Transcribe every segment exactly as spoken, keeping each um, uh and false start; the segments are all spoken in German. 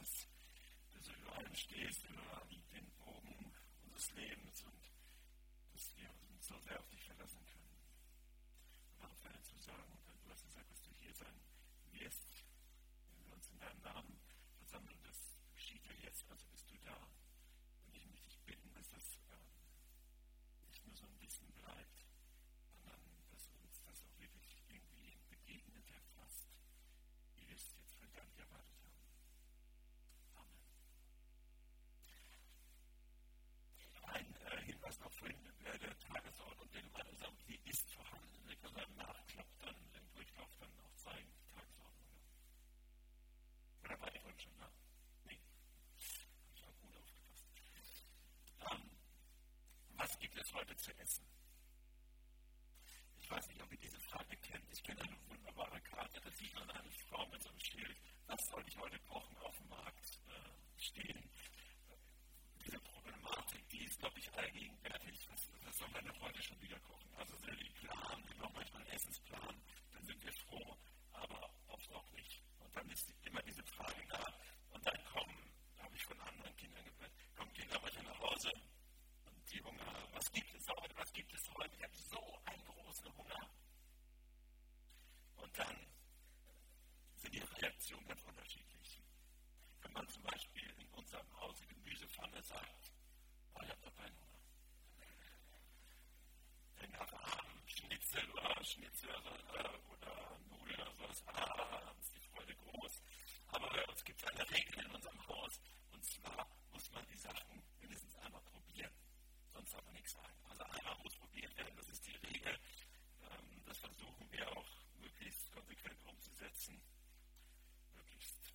dass, dass du über allem stehst, über den Bogen unseres Lebens und dass wir uns so sehr auf dich verlassen können. Und auch deine Zusagen, und du hast gesagt, dass du hier sein wirst, wenn wir uns in deinem Namen versammeln. Das geschieht ja jetzt, also bist du da. Und ich möchte dich bitten, dass das ähm, nicht nur so ein Wissen bleibt, sondern dass uns das auch wirklich irgendwie begegnet, erfasst, wie wir es jetzt vielleicht gar nicht erwartet haben. Amen. Ein äh, Hinweis noch vorhin, äh, der Tagesordnung, der Gemeindesamt, die ist vorhanden. Sie können beim Nachklapp dann, im Durchlauf dann auch zeigen, die Tagesordnung. Oder war die vorhin schon da? Nee. Habe ich auch gut aufgepasst. Ähm, was gibt es heute zu essen? Ich weiß nicht, ob ihr diese Frage kennt. Ich kenne eine wunderbare Karte, da sieht man eine Frau mit so einem Schild. Was soll ich heute kochen auf dem Markt äh, stehen? Diese Problematik, die ist, glaube ich, allgegenwärtig. Was, was soll meine heute schon wieder kochen? Also sind die Plan, wir brauchen manchmal einen Essensplan, dann sind wir froh, aber oft auch nicht. Und dann ist immer diese Frage da. Und dann kommen, habe ich von anderen Kindern gehört, kommen Kinder manchmal nach Hause und die Hunger, was gibt es heute, was gibt es heute? Ich habe so einen großen Hunger. Und dann sind die Reaktionen ganz unterschiedlich. Wenn man zum Beispiel in unserem Hause Gemüsepfanne sagt, oh, ich habe doch keinen Hunger. Wenn nach Abend Schnitzel oder Schnitzel oder, oder Nudeln oder sowas, ah, ist die Freude groß. Aber bei uns gibt es eine Regel in unserem Haus, und zwar muss man die Sachen mindestens einmal probieren. Sonst darf man nichts sagen. Also einmal muss probiert werden, das ist die Regel. Ähm, das versuchen wir auch möglichst konsequent umzusetzen. Möglichst.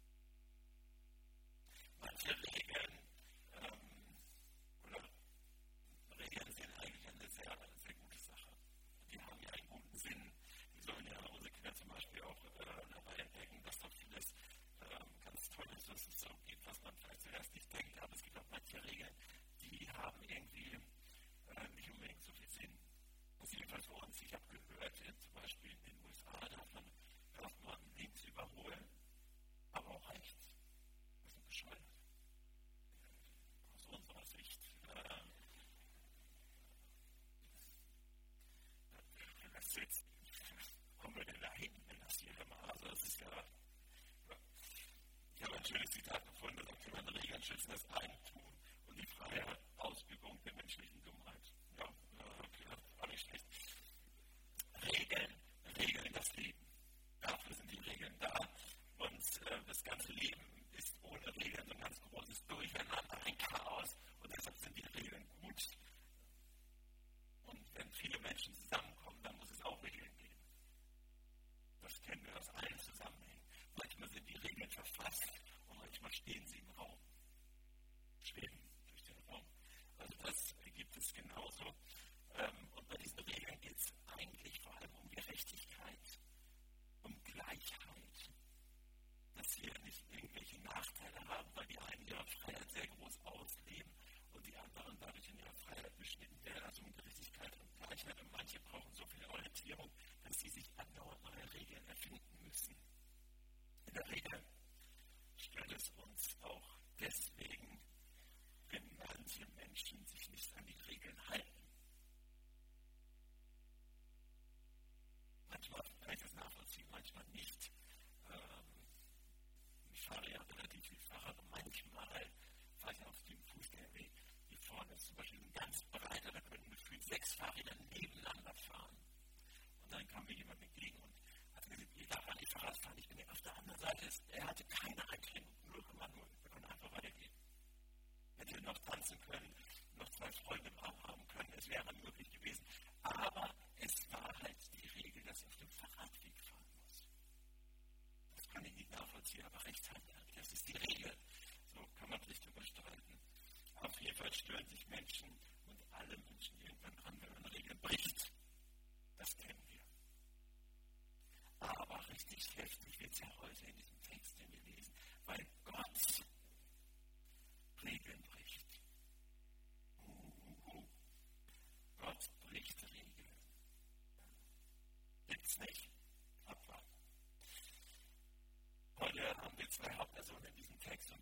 Manche Regeln ähm, oder Regeln sind eigentlich eine sehr, sehr gute Sache. Die haben ja einen guten Sinn. Wir sollen ja unsere Kinder zum Beispiel auch äh, dabei entdecken, dass doch vieles ähm, ganz toll ist, dass es so gibt, was man vielleicht zuerst nicht denkt. Aber es gibt auch manche Regeln, die haben irgendwie äh, nicht unbedingt so viel Sinn. Das ist jedenfalls für uns. Ich habe gehört, zum Beispiel in den U S A darf man, darf man links überholen, aber auch rechts. Das ist bescheuert. Aus unserer Sicht. Äh, das jetzt, kommen wir denn dahin, wenn das hier immer, also das ist ja, ja. Ich habe ein schönes Zitat gefunden, das sagt jemand, Regeln schützen das Eigentum und die freie Ausübung der menschlichen Dummheit. Ja, okay, das war nicht schlecht. Regeln, Regeln das Leben. Dafür sind die Regeln da. Und äh, das ganze Leben ist ohne Regeln so ein ganz großes Durcheinander, ein Chaos. Und deshalb sind die Regeln gut. Und wenn viele Menschen zusammenkommen, dann muss es auch Regeln geben. Das kennen wir aus allen Zusammenhängen. Manchmal sind die Regeln verfasst und manchmal stehen sie im Raum. Schweben durch den Raum. Also das gibt es genauso. Ähm, und bei diesen Regeln geht es eigentlich vor allem um Gerechtigkeit, um Gleichheit. Dass wir nicht irgendwelche Nachteile haben, weil die einen ihre Freiheit sehr groß ausleben und die anderen dadurch in ihrer Freiheit beschnitten werden. Also um Gerechtigkeit und Gleichheit. Und manche brauchen so viel Orientierung, dass sie sich andauernd neue Regeln erfinden müssen. In der Regel stört es uns auch deswegen, wenn manche Menschen sich nicht an die Regeln halten. Manchmal kann ich das nachvollziehen, manchmal nicht. Ähm, ich fahre ja relativ viel Fahrrad und manchmal fahre ich auf dem Fußgängerweg. Hier vorne ist zum Beispiel ein ganz breiter, da können gefühlt sechs Fahrräder nebeneinander fahren. Und dann kam mir jemand entgegen und hat gesagt, ich darf an die Fahrrad fahren, ich bin auf der anderen Seite. Er hatte keine Einschränkung, null Komma null. Wir konnten einfach weitergehen. Hätte noch tanzen können, noch zwei Freunde im Arm haben können, es wäre möglich gewesen. Aber es war halt die Regel, dass ich auf dem Fahrradweg fahren muss. Das kann ich nicht nachvollziehen, aber recht hat er. Das ist die Regel. So kann man sich drüber streiten. Auf jeden Fall stören sich Menschen und alle Menschen irgendwann dran, wenn man Regeln bricht. Das kennen wir. Aber richtig heftig wird es ja heute in diesem Text, den wir lesen, weil Gott Regeln bricht. Uhuhu. Gott bricht Regeln. Gibt's nicht. Abwarten. Heute haben wir zwei Hauptpersonen in diesem Text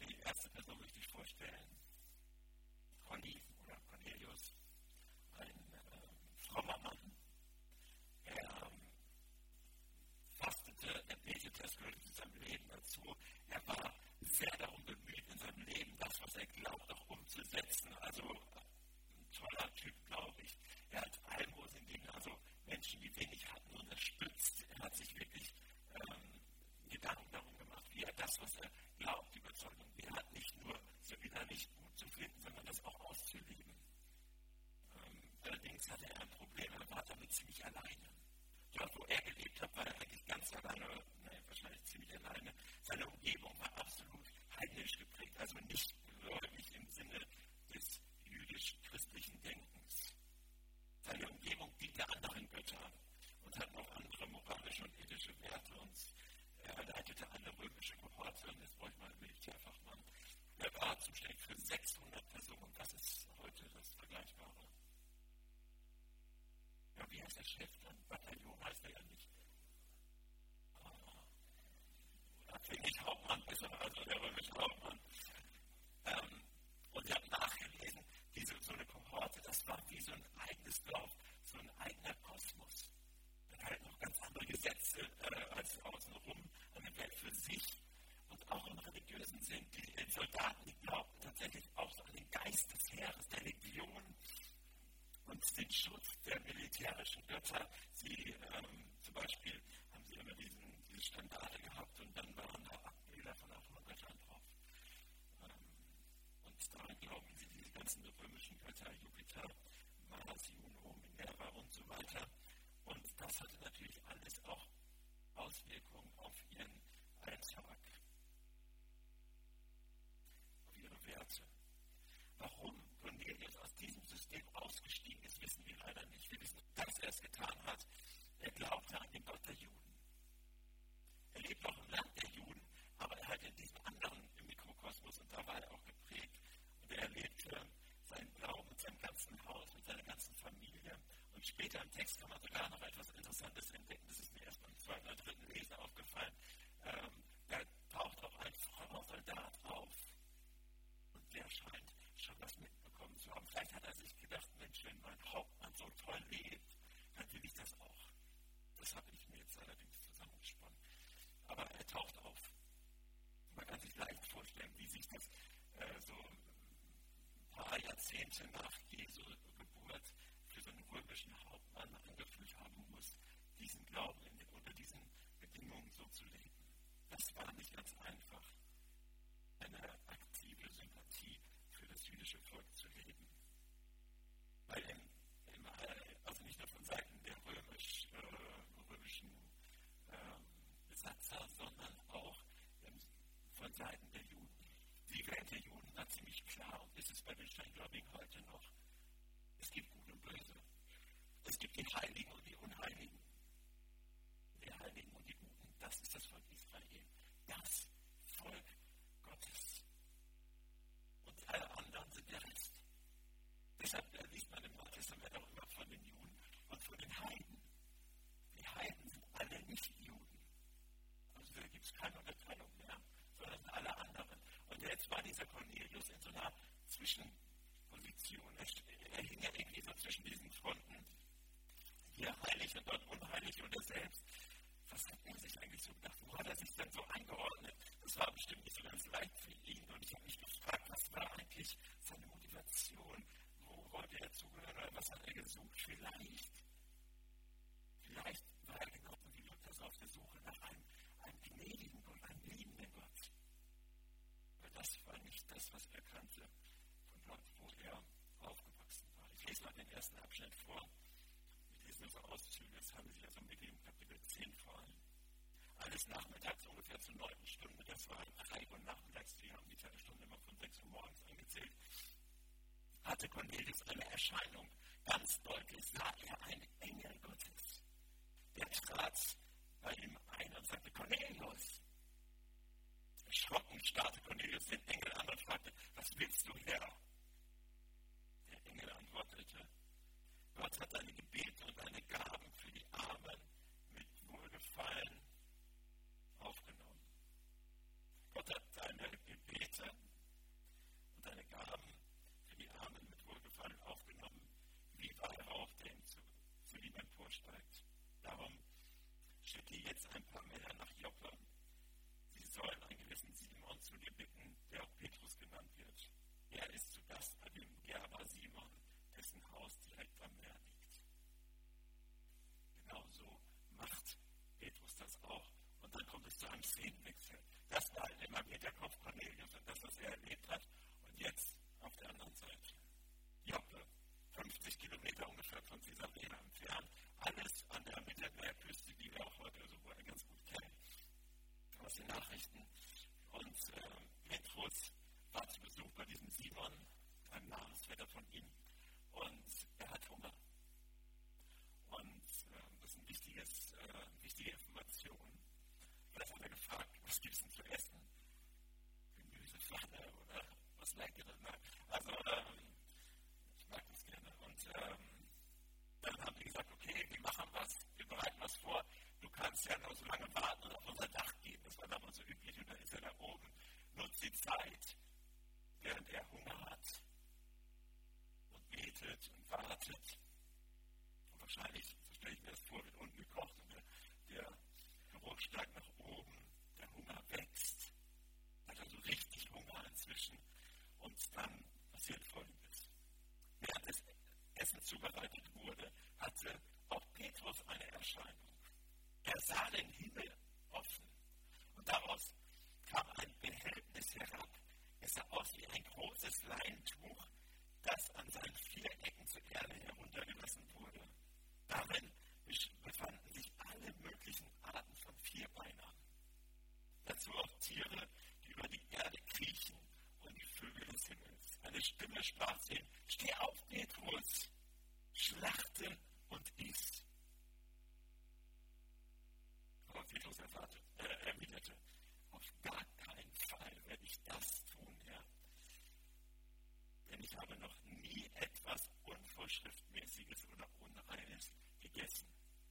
das, was er glaubt, die Überzeugung, er hat nicht nur so innerlich gut zu finden, sondern das auch auszuleben. Ähm, allerdings hatte er ein Problem, er war damit ziemlich alleine. Dort, wo er gelebt hat, war er eigentlich ganz alleine, nein, wahrscheinlich ziemlich alleine. Seine Umgebung war absolut heidnisch geprägt, also nicht gläubig im Sinne des jüdisch-christlichen Denkens. Seine Umgebung diente anderen Göttern und hat noch andere moralische und ethische Werte. Und er leitete eine römische Kohorte, und jetzt brauche ich mal einen Militärfachmann. Er war zuständig für sechshundert Personen. Das ist heute das Vergleichbare. Ja, wie heißt der Chef dann? Bataillon heißt er ja nicht. Oder klingt nicht Hauptmann besser, also der römische Hauptmann. Ähm, und ich habe nachgelesen, diese, so eine Kohorte, das war wie so ein eigenes Dorf, so ein eigener Kosmos. Da galten noch ganz andere Gesetze äh, als außenrum, eine Welt für sich. Und auch im religiösen Sinn, die Soldaten, die glaubten tatsächlich auch so an den Geist des Heeres, der Legion und den Schutz der militärischen Götter. Sie ähm, zum Beispiel haben sie immer diesen, diese Standarte gehabt und dann waren da Abbilder von anderen Göttern drauf. Ähm, und daran glauben sie, diese ganzen römischen Götter, Jupiter, Mars, Juno, Minerva und so weiter. Und das hatte natürlich alles auch Auswirkungen auf ihren Alltag, auf ihre Werte. Warum Cornelius aus diesem System ausgestiegen ist, wissen wir leider nicht. Wir wissen, dass er es getan hat. Er glaubte an den Gott der Juden. Er lebt auch im Land der Juden, aber er hat in diesem anderen im Mikrokosmos, und da war er auch geprägt. Und er erlebte seinen Glauben mit seinem ganzen Haus, mit seiner ganzen Familie. Und später im Text kann man sogar noch etwas Interessantes entdecken. Das ist mir erst beim zweiten oder dritten Lesen aufgefallen. Ähm, da taucht auch ein Frauensoldat auf. Und der scheint schon was mitbekommen zu haben. Vielleicht hat er sich gedacht, Mensch, wenn mein Hauptmann so toll lebt, dann will ich das auch. Das habe ich mir jetzt allerdings zusammengesponnen. Aber er taucht auf. Man kann sich leicht vorstellen, wie sich das äh, so ein paar Jahrzehnte nach Jesu Geburt für so einen römischen Hauptmann angefühlt haben muss, diesen Glauben in, unter diesen Bedingungen so zu leben. Das war nicht ganz einfach, eine aktive Sympathie für das jüdische Volk zu leben. Weil im, im, also nicht nur von Seiten der römisch, äh, römischen äh, Besatzer, sondern auch ähm, von Seiten der Juden. Die Welt der Juden war ziemlich klar und ist es bei den Steingläubigen heute noch. Es gibt Gut und Böse. Es gibt die Heiligen und die Unheiligen. Die Heiligen und die Guten, das ist das Volk Israel. Das Volk Gottes. Und alle anderen sind der Rest. Deshalb liest man im Neuen Testament auch immer von den Juden und von den Heiden. Die Heiden sind alle nicht Juden. Also da gibt es keine Unterteilung mehr, sondern alle anderen. Und jetzt war dieser Cornelius in so einer Zwischenposition. Er, er hing ja irgendwie so zwischen diesen Fronten. Hier heilig und dort unheilig und er selbst. Was hat er sich eigentlich so gedacht? Wo hat er sich denn so eingeordnet? Das war bestimmt nicht so ganz leicht für ihn. Und ich habe mich gefragt, was war eigentlich seine Motivation? Wo wollte er zugehören? Oder was hat er gesucht? Vielleicht, vielleicht war er genauso wie Luther so auf der Suche nach einem, einem gnädigen Gott, einem liebenden Gott. Aber das war nicht das, was er kannte, von dort, wo er aufgewachsen war. Ich lese mal den ersten Abschnitt vor. Ich lese nur so Auszüge, es handelt sich also um Medium Kapitel zehn vor allem. Eines Nachmittags ungefähr zur neunten Stunde, das war drei Uhr nachmittags, die haben die Tagesstunde immer von sechs Uhr morgens angezählt, hatte Cornelius eine Erscheinung. Ganz deutlich sah er einen Engel Gottes. Der trat bei ihm ein und sagte, Cornelius. Erschrocken starrte Cornelius den Engel an und fragte, was willst du, Herr? Der Engel antwortete, Gott hat deine Gebete und deine Gaben für die Armen mit Wohlgefallen aufgenommen. Gott hat deine Gebete und deine Gaben für die Armen mit Wohlgefallen aufgenommen, wie Weihrauch, der ihm zu, zu ihm emporsteigt. Darum schicke jetzt ein paar Männer nach Joppe. Sie sollen einen gewissen Simon zu dir bitten, der auch Petrus genannt wird. Er ist zu Gast bei dem Gerber Simon, dessen Haus direkt am Meer liegt. Großvater von ihm. Und er hat Hunger. Und äh, das ist eine wichtiges, äh, wichtige Information. Vielleicht hat er gefragt, was gibt es denn zu essen? Gemüsepfanne oder was Leckeres. Ne? Also, ähm, ich mag das gerne. Und ähm, dann haben die gesagt, okay, wir machen was, wir bereiten was vor. Du kannst ja noch so lange warten und auf unser Dach gehen. Das war damals so üblich. Und dann ist er da oben, nutzt die Zeit, während er Hunger hat und betet und wartet. Und wahrscheinlich, so stelle ich mir das vor, wird unten gekocht und der, der Geruch steigt nach oben, der Hunger wächst. Hat also richtig Hunger inzwischen. Und dann passiert Folgendes. Während das Essen zubereitet wurde, hatte auch Petrus eine Erscheinung. Er sah den Himmel offen und daraus kam ein Behältnis herab. Es sah aus wie ein großes Leintuch, das an seinen vier Ecken zur Erde heruntergelassen wurde. Darin befanden sich alle möglichen Arten von Vierbeinern. Dazu auch Tiere, die über die Erde kriechen und die Vögel des Himmels. Eine Stimme sprach zu ihm: Steh auf, Petrus, schlachte und iss. Aber Petrus erwartet, äh, erwiderte: Auf gar keinen Fall werde ich das tun, Herr. Denn ich habe noch nie etwas Unvorschriftmäßiges oder Unreines gegessen.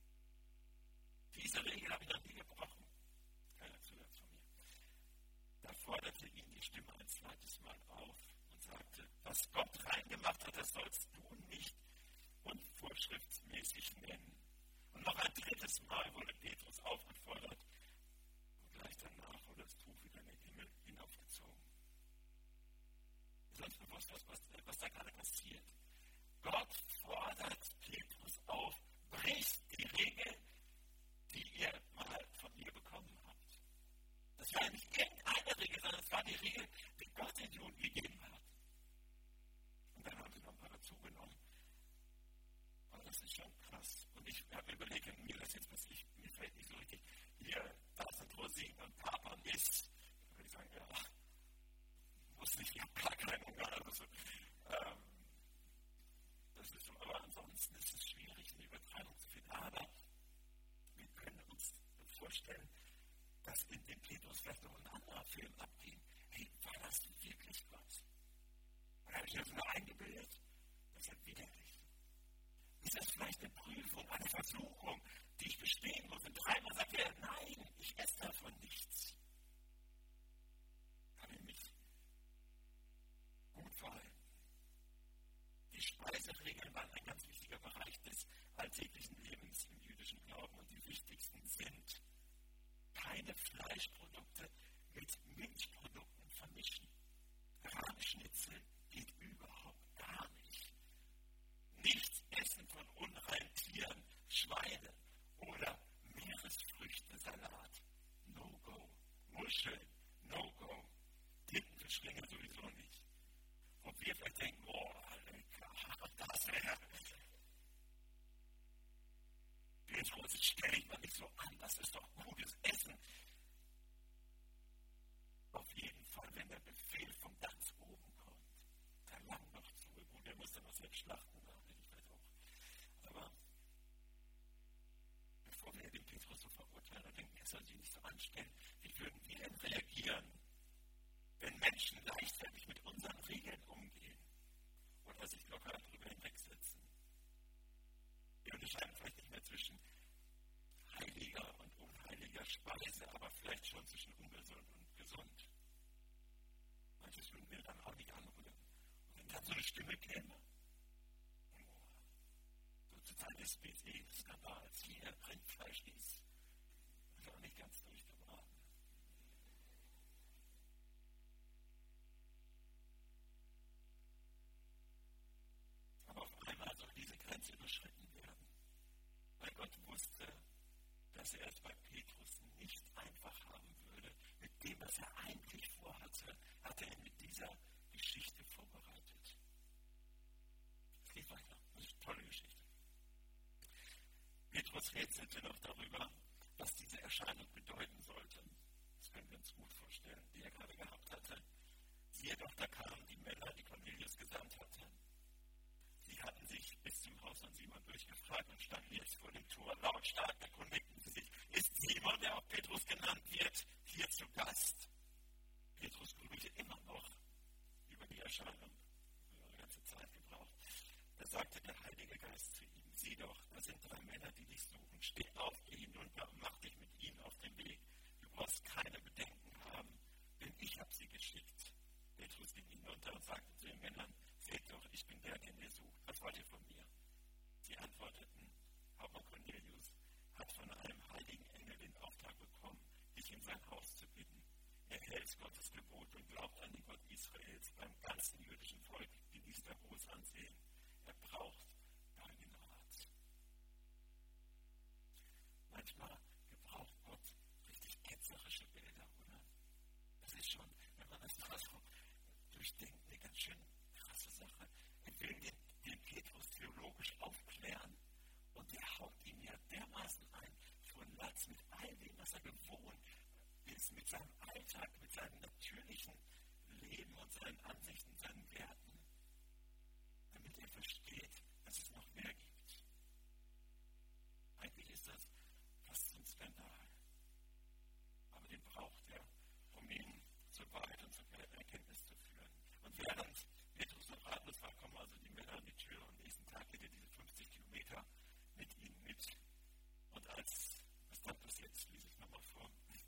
Diese Regel habe ich noch nie gebrochen. Keiner Zusatz von mir. Da forderte ihn die Stimme ein zweites Mal auf und sagte: Was Gott reingemacht hat, das sollst du nicht unvorschriftsmäßig nennen. Und noch ein drittes Mal wurde Petrus aufgefordert und gleich danach wurde das Tuch wieder in den Himmel hinaufgezogen. Ist uns bewusst, was, was, was da gerade passiert? Gott fordert Petrus auf: Bricht die Regel, die ihr mal von mir bekommen habt. Das war ja nicht irgendeine Regel, sondern es war die Regel, die Gott den Juden gegeben hat. Und dann haben sie noch ein paar dazu genommen. Aber das ist schon krass. Und ich habe mir überlegt, wenn mir das jetzt passiert, mir fällt nicht so richtig, hier, da sind Rosinen und Kapern ist. Dann würde ich sagen, ja, muss nicht, ich habe gar keinen Hunger. Also so, ähm, das ist so, aber ansonsten ist es schwierig, eine Übertreibung zu finden. Aber wir können uns vorstellen, dass in dem Petrus vielleicht noch ein anderer Film abging. Hey, war das wirklich Gott? Oder habe ich das nur eingebildet? Das ist ja widerlich. Ist das vielleicht eine Prüfung, eine Versuchung, die ich bestehen muss? Und dreimal sagt er: Nein, ich esse davon nichts. Habe ich mich gut verhalten. Die Speiseregeln waren ein ganz wichtiger Bereich des alltäglichen Lebens im jüdischen Glauben. Und die wichtigsten sind: keine Fleischprodukte mit Milchprodukten vermischen. Rahmschnitzel geht überhaupt gar nicht. Nichts essen von unreinen Tieren, Schweine oder Meeresfrüchte-Salat. No go. Muscheln, no go. Tintenfischlinge sowieso nicht. Ob wir vielleicht denken, boah, lecker, das wäre. Petrus, stell dich mal nicht so an, das ist doch gutes Essen. Auf jeden Fall, wenn der Befehl von ganz oben kommt, da lang noch zu. Gut, der muss dann noch selbst schlachten, da hätte ich vielleicht auch. Aber bevor wir den Petrus so verurteilen und denken, er soll sich nicht so anstellen, wie würden wir denn reagieren, wenn Menschen leichtfertig mit unseren Regeln umgehen oder sich locker darüber hinwegsetzen? Wir unterscheiden vielleicht nicht mehr zwischen heiliger und unheiliger Speise, aber vielleicht schon zwischen ungesund und gesund. Manches würden wir dann auch nicht anrühren. Und wenn dann so eine Stimme käme, oh, so zur Zeit des P C-Skandals, hier Rindfleisch ist, ist auch nicht ganz durchgebraten. Aber auf einmal soll diese Grenze überschritten werden, weil Gott wusste, dass er es bei Petrus nicht einfach haben würde. Mit dem, was er eigentlich vorhatte, hat er ihn mit dieser Geschichte vorbereitet. Es geht weiter. Das ist eine tolle Geschichte. Petrus rätselte noch darüber, was diese Erscheinung bedeuten sollte. Das können wir uns gut vorstellen, die er gerade gehabt hatte. Siehe doch, da kamen die Männer, die Cornelius gesandt hatte. man Simon durchgefragt und standen jetzt vor dem Tor. Lautstark erkundigten sie sich, ist Simon, der auch Petrus genannt wird, hier zu Gast? Petrus grübelte immer noch über die Erscheinung, über eine ganze Zeit gebraucht. Da sagte der Heilige Geist zu ihm, sieh doch, da sind drei Männer, die dich suchen. Steh auf, geh hinunter und mach dich mit ihnen auf den Weg. Du brauchst keine Bedenken haben, denn ich habe sie geschickt. Petrus ging hinunter und sagte zu den Männern, seht doch, ich bin der, den ihr sucht. Was wollt ihr von mir? Sie antworteten, Hauptmann Cornelius hat von einem heiligen Engel den Auftrag bekommen, dich in sein Haus zu bitten. Er hält Gottes Gebot und glaubt an den Gott Israels. Beim ganzen jüdischen Volk genießt er hohes Ansehen. Er braucht deinen Rat. Manchmal gebraucht Gott richtig ketzerische Bilder, oder? Das ist schon, wenn man das mal so durchdenkt, eine ganz schön krasse Sache. Er will den, den Petrus theologisch aufklären und der haut ihm ja dermaßen ein von Latz mit all dem, was er gewohnt ist, mit seinem Alltag, mit seinem natürlichen Leben und seinen Ansichten, seinen Werten, damit er versteht, dass es noch mehr gibt. Eigentlich ist das fast ein Skandal. Aber den braucht er, um ihn zur Wahrheit und zur Erkenntnis zu führen. Und während Petrus noch ratlos war, kommen also die Männer an die Tür und nächsten Tag geht er diese fünfzig Kilometer mit ihnen mit. Und als, was dann passiert, das lese ich nochmal vor.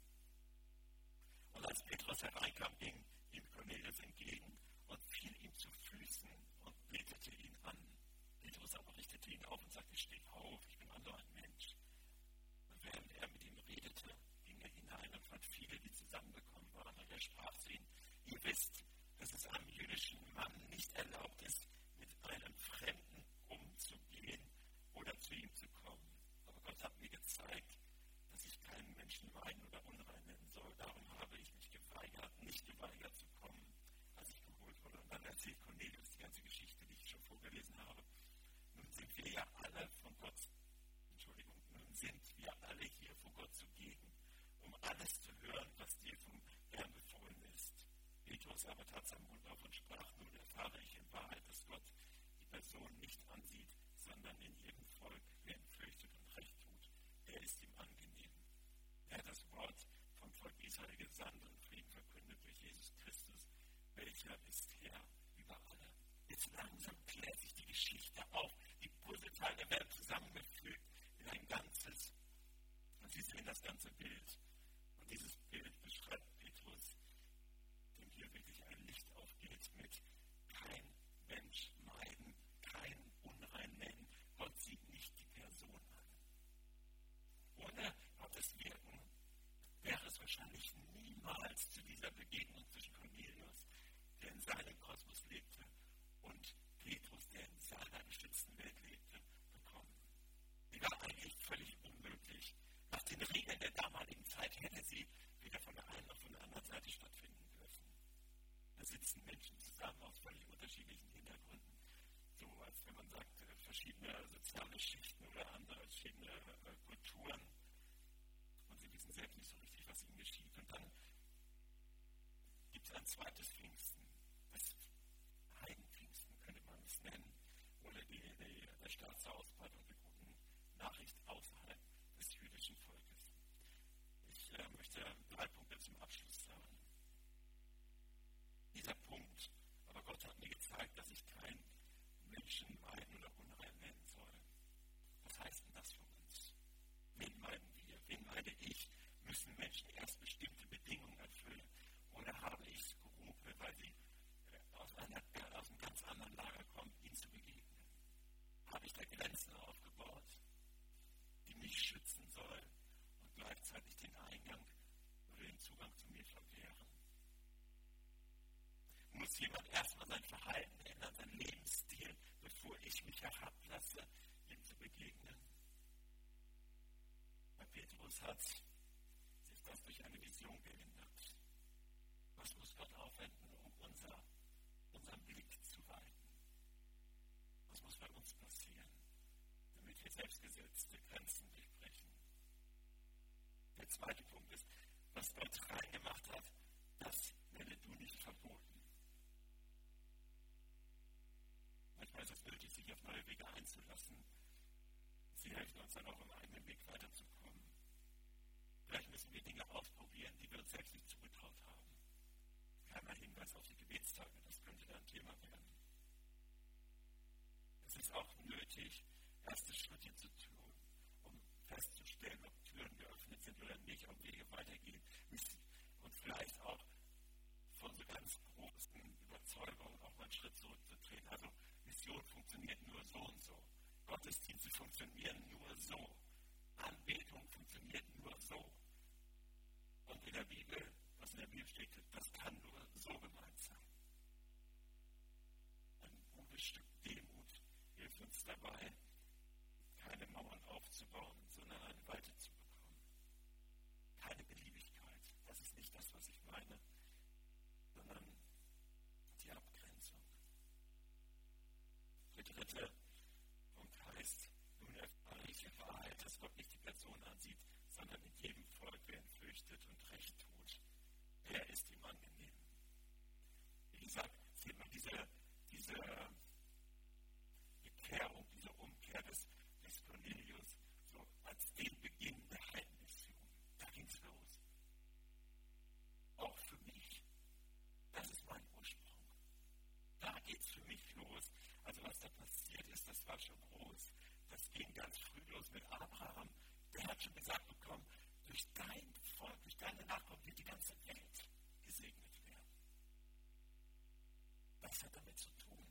Und als Petrus hereinkam, ging ihm Cornelius entgegen und fiel ihm zu Füßen und betete ihn an. Petrus aber richtete ihn auf und sagte, steh auf, ich bin auch nur ein Mensch. Und während er mit ihm redete, ging er hinein und fand viele, die zusammengekommen waren. Und er sprach zu ihnen, ihr wisst, dass es einem jüdischen Mann nicht erlaubt ist, mit einem Fremden umzugehen oder zu ihm zu kommen. Aber Gott hat mir gezeigt, dass ich keinen Menschen rein oder unrein nennen soll. Darum habe ich mich geweigert, nicht geweigert zu kommen, als ich geholt wurde. Und dann erzählt Cornelius die ganze Geschichte, die ich schon vorgelesen habe. Nun sind wir ja alle von Gott, Entschuldigung, nun sind wir alle hier vor Gott zugegen, um alles zu hören, was dir vom Herrn befohlen ist. Petrus aber tat seinen Mund auf und sprach, nun erfahre ich in Wahrheit, dass Gott die Person nicht ansieht, sondern in jedem Volk, wer ihn fürchtet und recht tut, der ist ihm angenehm. Er hat das Wort vom Volk Israel gesandt und Frieden verkündet durch Jesus Christus, welcher ist Herr über alle. Jetzt langsam klärt sich die Geschichte auf. Die Puzzleteile werden zusammengefügt in ein Ganzes. Und Sie sehen das ganze Bild. Und dieses Bild beschreibt Petrus, dem hier wirklich ein Licht aufgeht mit kein Mensch meiden, kein Unrein nennen. Gott sieht nicht die Person an. Ohne Gottes Wirken wäre es wahrscheinlich niemals zu dieser Begegnung zwischen Cornelius, der in seinem Kosmos lebte, und Petrus, der in seiner geschützten Welt lebte, gekommen. Sie war eigentlich völlig unmöglich. Nach den Regeln der damaligen Zeit hätte sie weder von der einen noch von der anderen Seite stattfinden dürfen. Da sitzen Menschen zusammen aus völlig unterschiedlichen Hintergründen. So als wenn man sagt, verschiedene soziale Schichten oder andere verschiedene äh, Kulturen. Und sie wissen selbst nicht so richtig, was ihnen geschieht. Und dann gibt es ein zweites Pfingsten. Das Heidenpfingsten könnte man es nennen. Oder die, die, der Start zur Ausbreitung der guten Nachricht außerhalb des jüdischen Volkes. Ich äh, möchte drei Punkte zum Abschluss sagen. Dieser Punkt, aber Gott hat mir gezeigt, dass ich keinen Menschen meiden oder unrein nennen soll. Was heißt denn das für uns? Wen meiden wir? Wen meide ich? Müssen Menschen erst bestimmte Bedingungen erfüllen? Oder habe ich Skrupel, weil sie aus, einer, aus einem ganz anderen Lager kommen, ihnen zu begegnen? Habe ich da Grenzen aufgebaut, die mich schützen sollen und gleichzeitig den Eingang oder den Zugang zu mir verwehren? Muss jemand erstmal sein Verhalten ändern, seinen Lebensstil, bevor ich mich herablasse, ihm zu begegnen? Bei Petrus hat sich das durch eine Vision geändert. Was muss Gott aufwenden, um unser, unseren Blick zu weiten? Was muss bei uns passieren, damit wir selbstgesetzte Grenzen durchbrechen? Der zweite Punkt ist, was Gott reingemacht hat, das nenne du nicht verboten. Manchmal ist es nötig, sich auf neue Wege einzulassen, Bibel, was in der Bibel steht, das kann nur so gemeint sein. Ein gutes Stück Demut hilft uns dabei, keine Mauern aufzubauen, sondern eine Weite zu bekommen. Keine Beliebigkeit. Das ist nicht das, was ich meine, sondern die Abgrenzung. Der dritte Punkt heißt, nun erfahre ich die Wahrheit, dass Gott nicht die Person ansieht, sondern in jedem Volk, wer ihn fürchtet und Recht tut. Der ist ihm angenehm. Wie gesagt, sieht man diese, diese Bekehrung, diese Umkehr des, des Cornelius so als den Beginn der Heidenmission. Da ging es los. Auch für mich. Das ist mein Ursprung. Da geht es für mich los. Also was da passiert ist, das war schon groß. Das ging ganz früh los mit Abraham. Der hat schon gesagt bekommen, durch dein Volk, durch deine Nachkommen wird die ganze Welt gesegnet werden. Das hat damit zu tun.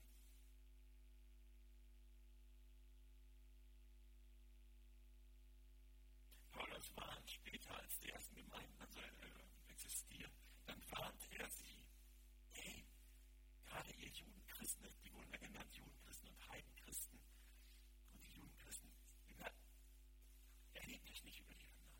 Paulus warnt später, als die ersten Gemeinden also, äh, existieren, dann warnt er sie, hey, gerade ihr Judenchristen, die wurden ja genannt Judenchristen und Heidenchristen, und die Judenchristen, erhebt euch nicht über die anderen.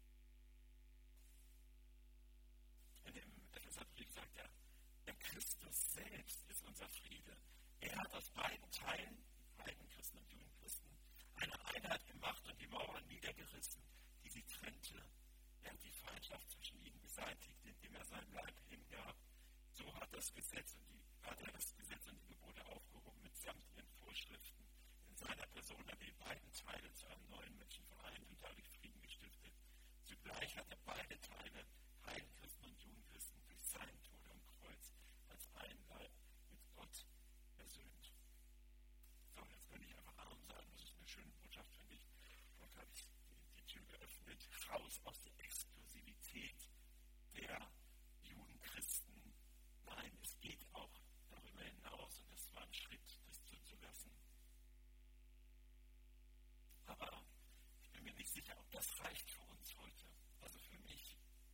In dem Epheserbrief sagt er, der Christus selbst ist unser Friede. Er hat aus beiden Teilen, Heidenchristen und Judenchristen, eine Einheit gemacht und die Mauern niedergerissen, die sie trennte. Er hat die Feindschaft zwischen ihnen beseitigt, indem er sein Leib hingab. So hat das Gesetz und die, hat er das Gesetz und die Gebote aufgehoben mitsamt ihren Vorschriften. In seiner Person hat er die beiden Teile zu einem neuen Menschen vereint und dadurch Frieden gestiftet. Zugleich hat er beide Teile, Heidenchristen und Judenchristen, durch seinen Tod am Kreuz als einen Leib mit Gott versöhnt. So, jetzt könnte ich einfach arm sagen, das ist eine schöne Botschaft, finde ich. Gott hat die, die Tür geöffnet, raus aus der Exklusivität der Judenchristen. Nein, es geht auch darüber hinaus und das war ein Schritt, das zuzulassen. Aber ich bin mir nicht sicher, ob das reicht für uns heute. Also für mich.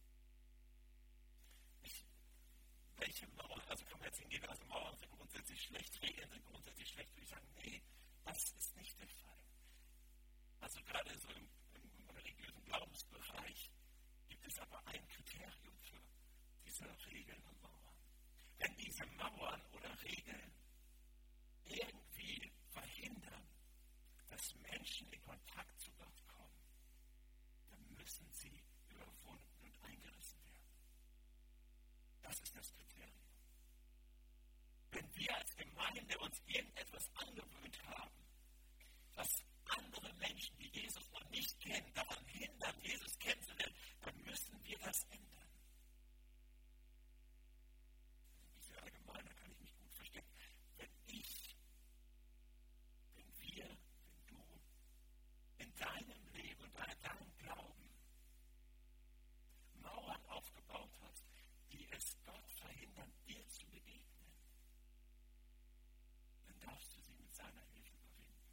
Ich, welche Mauern, also kann man jetzt hingehen, also Mauern sind grundsätzlich schlecht, Regeln sind grundsätzlich schlecht, würde ich sagen, nee, das ist nicht der Fall. Also gerade so im, im religiösen Glaubensbereich gibt es aber ein Kriterium für diese Regeln und Mauern. Wenn diese Mauern oder Regeln irgendwie verhindern, dass Menschen in Kontakt zu Gott kommen, dann müssen sie überwunden und eingerissen werden. Das ist das Kriterium. Wenn wir als Gemeinde uns irgendetwas angewöhnt haben, was andere Menschen, die Jesus noch nicht kennen, daran hindern, Jesus kennenzulernen, dann müssen wir das ändern. Ein bisschen allgemeiner kann ich mich gut verstehen. Wenn ich, wenn wir, wenn du in deinem Leben und in deinem Glauben Mauern aufgebaut hast, die es Gott verhindern, dir zu begegnen, dann darfst du sie mit seiner Hilfe überwinden.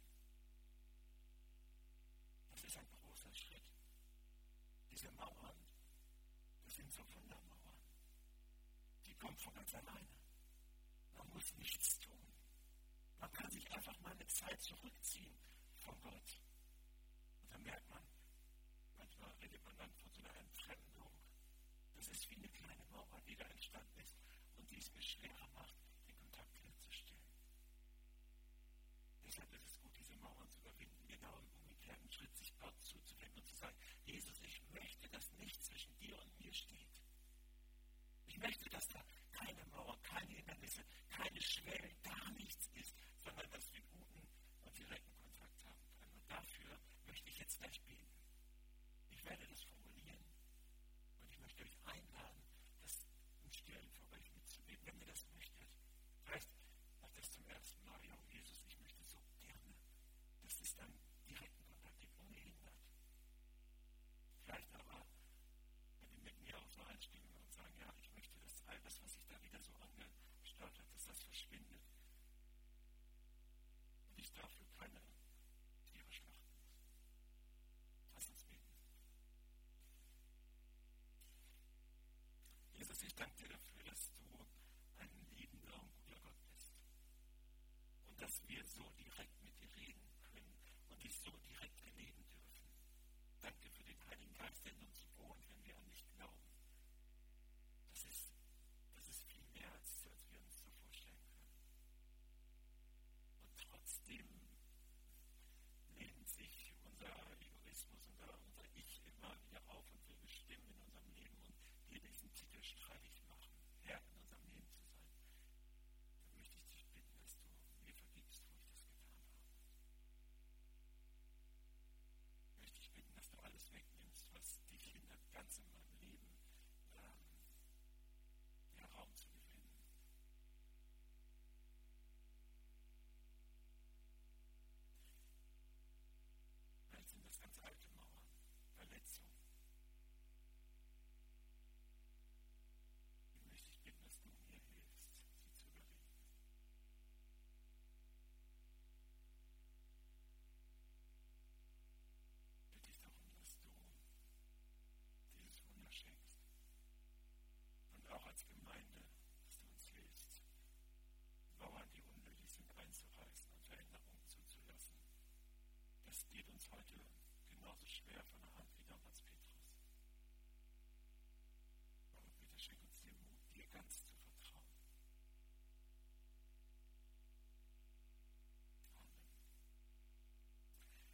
Das ist ein großer Schritt. Diese Mauern, das sind so Wundermauern. Die kommen von ganz alleine. Man muss nichts tun. Man kann sich einfach mal eine Zeit zurückziehen von Gott. Und dann merkt man, manchmal redet man dann von so einer Entfremdung. Das ist wie eine kleine Mauer, die da entstanden ist und die es mir schwerer macht, den Kontakt herzustellen. Deshalb ist es gut, diese Mauern zu überwinden, genau im umgekehrten Schritt sich Gott zuzuwenden und zu sagen, Jesus, ich möchte, dass nichts zwischen dir und mir steht. Ich möchte, dass da keine Mauer, keine Hindernisse, keine Schwellen, gar nichts ist, sondern dass wir guten und direkten Kontakt haben können. Und dafür möchte ich jetzt gleich beten. Ich werde das formulieren ich danke dir dafür, dass du ein liebender und guter Gott bist. Und dass wir so direkt mit dir reden können und dich so direkt erleben dürfen. Danke für den Heiligen Geist, der in uns